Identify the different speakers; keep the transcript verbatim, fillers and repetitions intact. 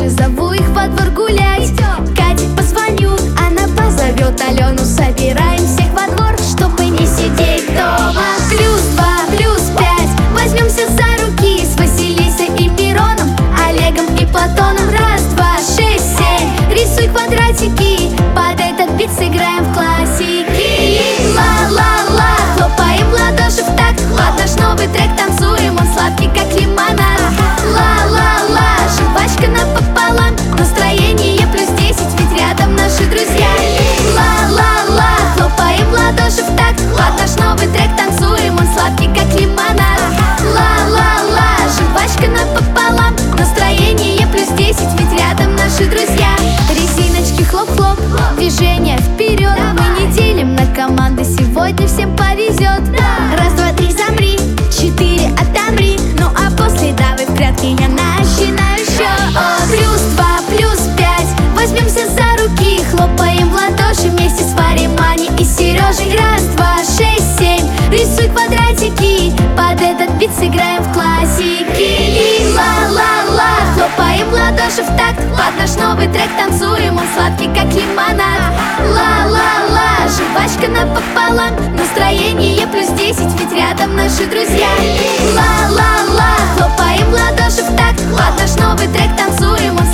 Speaker 1: дальше, зову их во двор гулять. Кате позвоню, она позовет Алену. Собираем всех во двор, чтобы не сидеть дома. Плюс два, плюс пять, возьмемся за руки с Василисой и Мироном, Олегом и Платоном. Раз, два, шесть, семь, рисуй квадратики, под этот бит сыграем в классики. Ла-ла-ла, хлопаем в ладоши в такт, под наш новый трек танцуем, он сладкий как лимонад. Ла-ла-ла, жвачка напополам, настроение плюс десять, ведь рядом наши друзья. Ла-ла-ла, хлопаем в ладоши в такт, под наш новый трек танцуем, он сладкий как лимонад. Ла-ла-ла, жвачка напополам, настроение плюс десять, ведь рядом наши друзья. Резиночки хлоп-хлоп, движение вперед, мы не делим на команды, сегодня всем повезет. Раз, два, три, замри, четыре, отомри, ну а после давай в прятки, я начинаю счет. Плюс два, плюс пять, возьмемся за руки, хлопаем в ладоши вместе с Варей, Маней и Сережей. Раз, два, шесть, семь, рисуй квадратики, под этот бит сыграем в классики. Ла-ла-ла, хлопаем в ладоши в такт, под наш новый трек танцуем, он сладкий как лимонад. Ла-ла-ла, жвачка напополам, настроение плюс десять, ведь рядом наши друзья. Ла-ла-ла, хлопаем в ладоши в такт, под наш новый трек танцуем, он